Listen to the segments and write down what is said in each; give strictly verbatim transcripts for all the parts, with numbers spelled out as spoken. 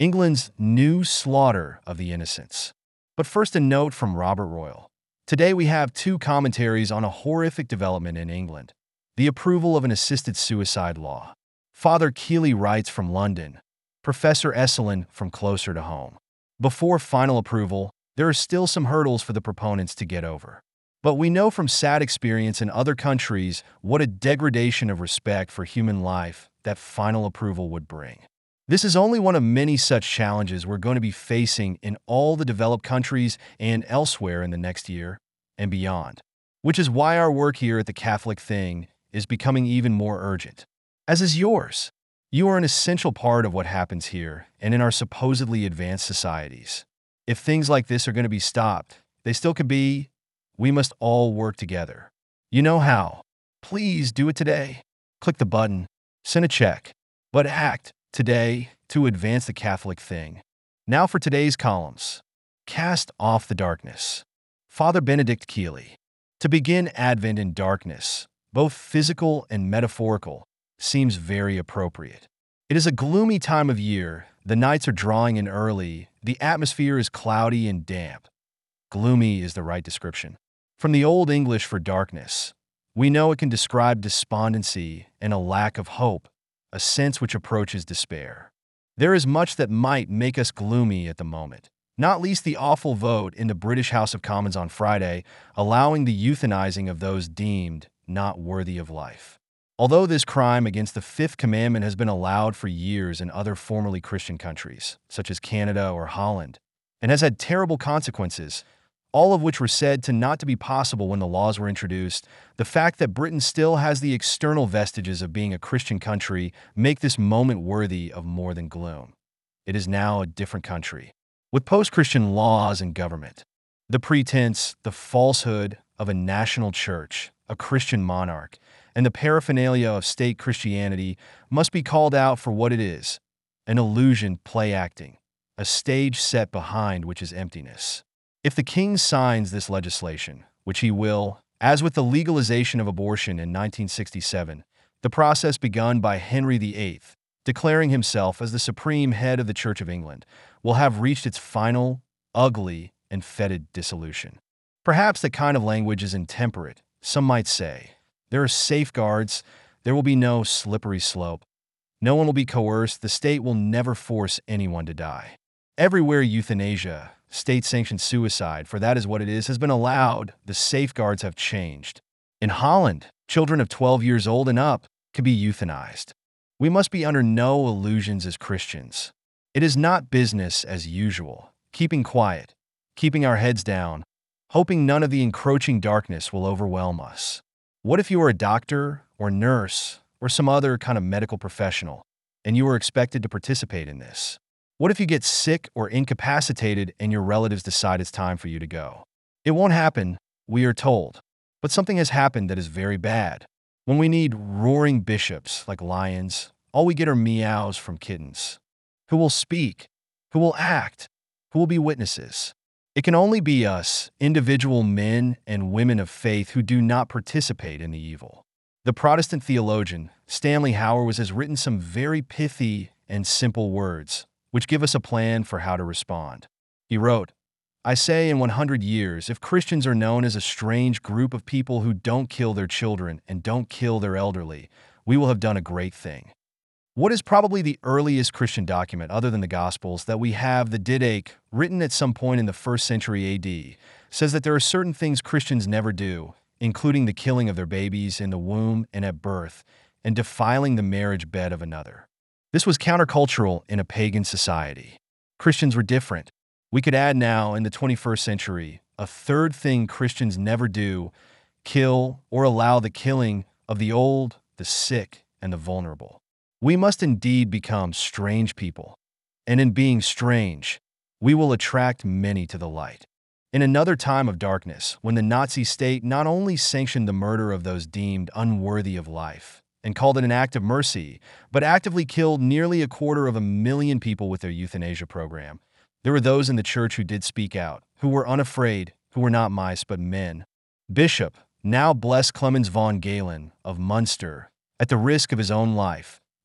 England's new slaughter of the innocents. But first, a note from Robert Royal. Today we have two commentaries on a horrific development in England: the approval of an assisted suicide law. Father Keeley writes from London, Professor Esselin from closer to home. Before final approval, there are still some hurdles for the proponents to get over. But we know from sad experience in other countries what a degradation of respect for human life that final approval would bring. This is only one of many such challenges we're going to be facing in all the developed countries and elsewhere in the next year and beyond, which is why our work here at the Catholic Thing is becoming even more urgent, as is yours. You are an essential part of what happens here and in our supposedly advanced societies. If things like this are going to be stopped, they still could be. We must all work together. You know how. Please do it today. Click the button, send a check, but act today to advance the Catholic Thing. Now for today's columns. Cast off the darkness. Father Benedict Keeley. To begin Advent in darkness, both physical and metaphorical, seems very appropriate. It is a gloomy time of year. The nights are drawing in early. The atmosphere is cloudy and damp. Gloomy is the right description. From the Old English for darkness, we know it can describe despondency and a lack of hope, a sense which approaches despair. There is much that might make us gloomy at the moment, not least the awful vote in the British House of Commons on Friday, allowing the euthanizing of those deemed not worthy of life. Although this crime against the Fifth Commandment has been allowed for years in other formerly Christian countries, such as Canada or Holland, and has had terrible consequences, all of which were said to not to be possible when the laws were introduced, the fact that Britain still has the external vestiges of being a Christian country make this moment worthy of more than gloom. It is now a different country, with post-Christian laws and government. The pretense, the falsehood of a national church, a Christian monarch, and the paraphernalia of state Christianity must be called out for what it is: an illusion play-acting, a stage set behind which is emptiness. If the king signs this legislation, which he will, as with the legalization of abortion in nineteen sixty-seven, the process begun by Henry the Eighth, declaring himself as the supreme head of the Church of England, will have reached its final, ugly, and fetid dissolution. Perhaps that kind of language is intemperate. Some might say, there are safeguards, there will be no slippery slope. No one will be coerced, the state will never force anyone to die. Everywhere euthanasia, state-sanctioned suicide, for that is what it is, has been allowed, the safeguards have changed. In Holland, children of twelve years old and up can be euthanized. We must be under no illusions as Christians. It is not business as usual, keeping quiet, keeping our heads down, hoping none of the encroaching darkness will overwhelm us. What if you are a doctor or nurse or some other kind of medical professional and you are expected to participate in this? What if you get sick or incapacitated and your relatives decide it's time for you to go? It won't happen, we are told. But something has happened that is very bad. When we need roaring bishops like lions, all we get are meows from kittens. Who will speak? Who will act? Who will be witnesses? It can only be us, individual men and women of faith, who do not participate in the evil. The Protestant theologian, Stanley Hauerwas, has written some very pithy and simple words, which give us a plan for how to respond. He wrote, I say in one hundred years, if Christians are known as a strange group of people who don't kill their children and don't kill their elderly, we will have done a great thing. What is probably the earliest Christian document, other than the Gospels, that we have, the Didache, written at some point in the first century A D, says that there are certain things Christians never do, including the killing of their babies in the womb and at birth, and defiling the marriage bed of another. This was countercultural in a pagan society. Christians were different. We could add now, in the twenty-first century, a third thing Christians never do: kill or allow the killing of the old, the sick, and the vulnerable. We must indeed become strange people, and in being strange, we will attract many to the light. In another time of darkness, when the Nazi state not only sanctioned the murder of those deemed unworthy of life, and called it an act of mercy, but actively killed nearly a quarter of a million people with their euthanasia program, there were those in the church who did speak out, who were unafraid, who were not mice but men. Bishop, now blessed Clemens von Galen of Munster, at the risk of his own life,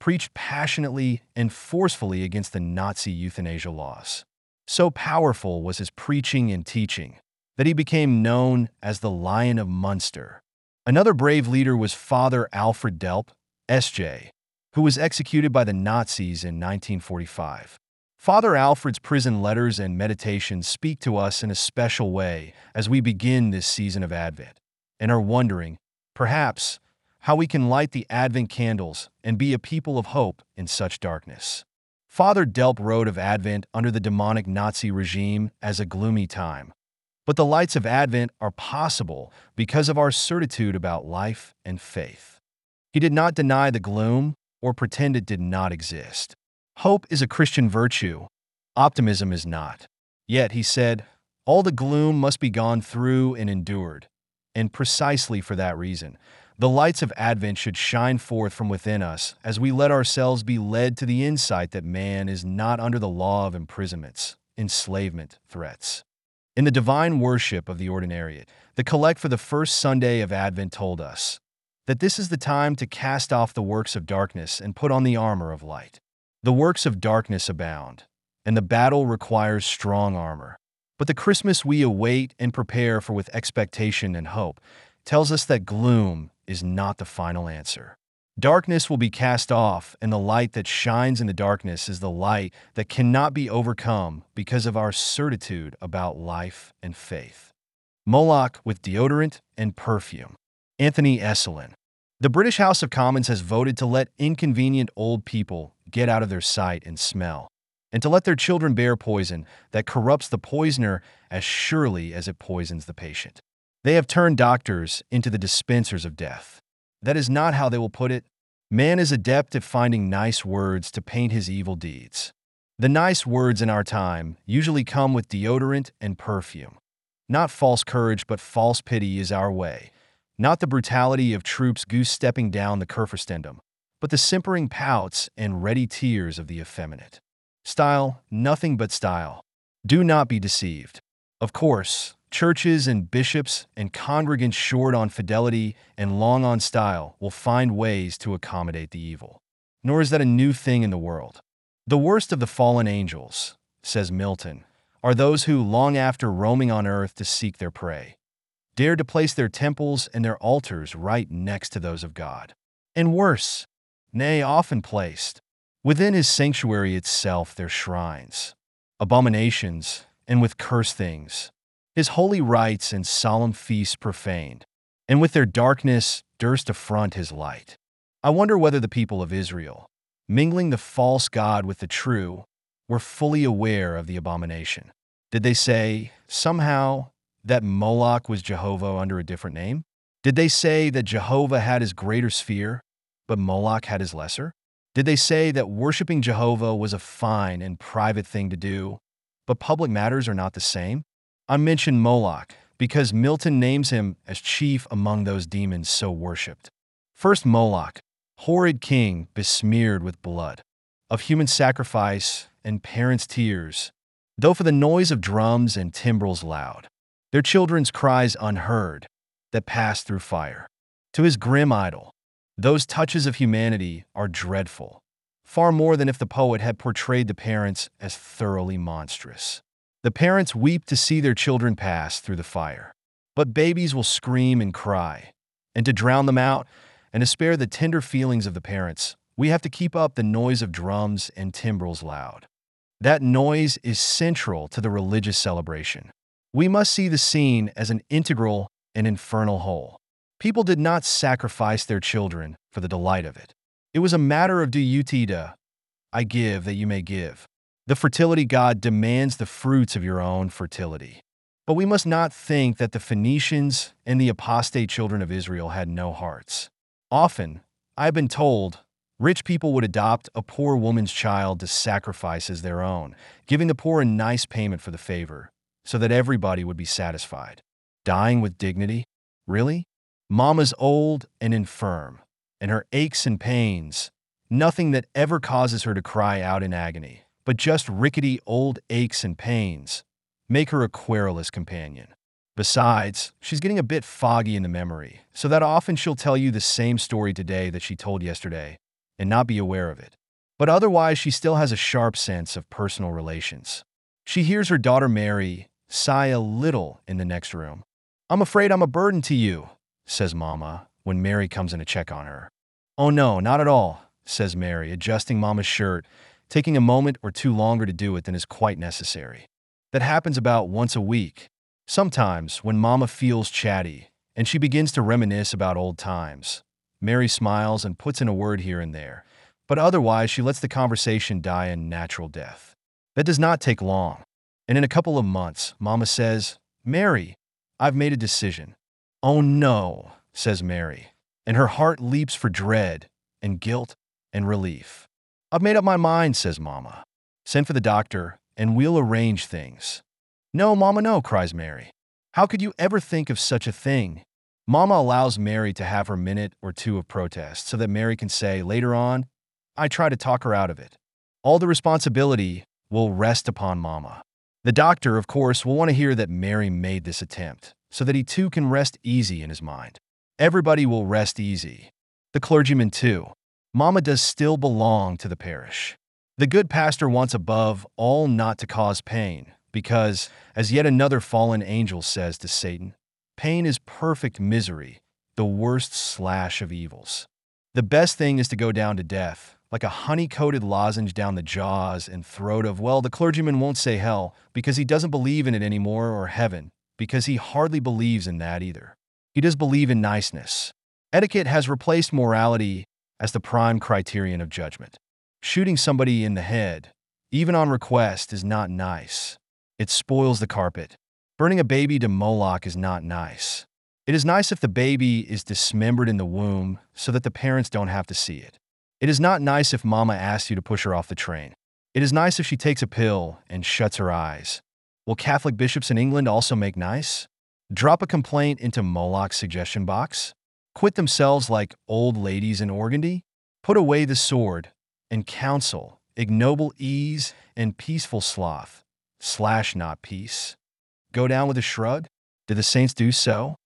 preached passionately and forcefully against the Nazi euthanasia laws. So powerful was his preaching and teaching that he became known as the Lion of Munster. Another brave leader was Father Alfred Delp, S J, who was executed by the Nazis in nineteen forty-five. Father Alfred's prison letters and meditations speak to us in a special way as we begin this season of Advent, and are wondering, perhaps, how we can light the Advent candles and be a people of hope in such darkness. Father Delp wrote of Advent under the demonic Nazi regime as a gloomy time. But the lights of Advent are possible because of our certitude about life and faith. He did not deny the gloom or pretend it did not exist. Hope is a Christian virtue. Optimism is not. Yet, he said, all the gloom must be gone through and endured. And precisely for that reason, the lights of Advent should shine forth from within us as we let ourselves be led to the insight that man is not under the law of imprisonments, enslavement, threats. In the divine worship of the Ordinariate, the collect for the first Sunday of Advent told us that this is the time to cast off the works of darkness and put on the armor of light. The works of darkness abound, and the battle requires strong armor. But the Christmas we await and prepare for with expectation and hope tells us that gloom is not the final answer. Darkness will be cast off, and the light that shines in the darkness is the light that cannot be overcome because of our certitude about life and faith. Moloch with deodorant and perfume. Anthony Esolen. The British House of Commons has voted to let inconvenient old people get out of their sight and smell, and to let their children bear poison that corrupts the poisoner as surely as it poisons the patient. They have turned doctors into the dispensers of death. That is not how they will put it. Man is adept at finding nice words to paint his evil deeds. The nice words in our time usually come with deodorant and perfume. Not false courage, but false pity is our way. Not the brutality of troops goose-stepping down the Kurfürstendamm, but the simpering pouts and ready tears of the effeminate. Style, nothing but style. Do not be deceived. Of course, churches and bishops and congregants short on fidelity and long on style will find ways to accommodate the evil. Nor is that a new thing in the world. The worst of the fallen angels, says Milton, are those who, long after roaming on earth to seek their prey, dared to place their temples and their altars right next to those of God. And worse, nay, often placed, within his sanctuary itself their shrines, abominations, and with cursed things, his holy rites and solemn feasts profaned, and with their darkness durst affront his light. I wonder whether the people of Israel, mingling the false God with the true, were fully aware of the abomination. Did they say, somehow, that Moloch was Jehovah under a different name? Did they say that Jehovah had his greater sphere, but Moloch had his lesser? Did they say that worshiping Jehovah was a fine and private thing to do, but public matters are not the same? I mention Moloch because Milton names him as chief among those demons so worshipped. First Moloch, horrid king besmeared with blood, of human sacrifice and parents' tears, though for the noise of drums and timbrels loud, their children's cries unheard, that passed through fire. To his grim idol, those touches of humanity are dreadful, far more than if the poet had portrayed the parents as thoroughly monstrous. The parents weep to see their children pass through the fire, but babies will scream and cry, and to drown them out and to spare the tender feelings of the parents, we have to keep up the noise of drums and timbrels loud. That noise is central to the religious celebration. We must see the scene as an integral and infernal whole. People did not sacrifice their children for the delight of it. It was a matter of duty. I give that you may give. The fertility god demands the fruits of your own fertility. But we must not think that the Phoenicians and the apostate children of Israel had no hearts. Often, I have been told, rich people would adopt a poor woman's child to sacrifice as their own, giving the poor a nice payment for the favor, so that everybody would be satisfied. Dying with dignity? Really? Mama's old and infirm, and her aches and pains, nothing that ever causes her to cry out in agony, but just rickety old aches and pains, make her a querulous companion. Besides, she's getting a bit foggy in the memory, so that often she'll tell you the same story today that she told yesterday, and not be aware of it. But otherwise, she still has a sharp sense of personal relations. She hears her daughter Mary sigh a little in the next room. "I'm afraid I'm a burden to you," says Mama when Mary comes in to check on her. "Oh no, not at all," says Mary, adjusting Mama's shirt, taking a moment or two longer to do it than is quite necessary. That happens about once a week. Sometimes, when Mama feels chatty and she begins to reminisce about old times, Mary smiles and puts in a word here and there, but otherwise she lets the conversation die a natural death. That does not take long, and in a couple of months, Mama says, "Mary, I've made a decision." "Oh no," says Mary, and her heart leaps for dread and guilt and relief. "I've made up my mind," says Mama. "Send for the doctor, and we'll arrange things." "No, Mama, no," cries Mary. "How could you ever think of such a thing?" Mama allows Mary to have her minute or two of protest so that Mary can say later on, "I try to talk her out of it." All the responsibility will rest upon Mama. The doctor, of course, will want to hear that Mary made this attempt so that he too can rest easy in his mind. Everybody will rest easy. The clergyman too. Mama does still belong to the parish. The good pastor wants above all not to cause pain, because, as yet another fallen angel says to Satan, pain is perfect misery, the worst slash of evils. The best thing is to go down to death, like a honey-coated lozenge down the jaws and throat of, well, the clergyman won't say hell, because he doesn't believe in it anymore, or heaven, because he hardly believes in that either. He does believe in niceness. Etiquette has replaced morality as the prime criterion of judgment. Shooting somebody in the head, even on request, is not nice. It spoils the carpet. Burning a baby to Moloch is not nice. It is nice if the baby is dismembered in the womb so that the parents don't have to see it. It is not nice if Mama asks you to push her off the train. It is nice if she takes a pill and shuts her eyes. Will Catholic bishops in England also make nice? Drop a complaint into Moloch's suggestion box? Quit themselves like old ladies in Organdy? Put away the sword and counsel, ignoble ease and peaceful sloth, slash not peace. Go down with a shrug? Did the saints do so?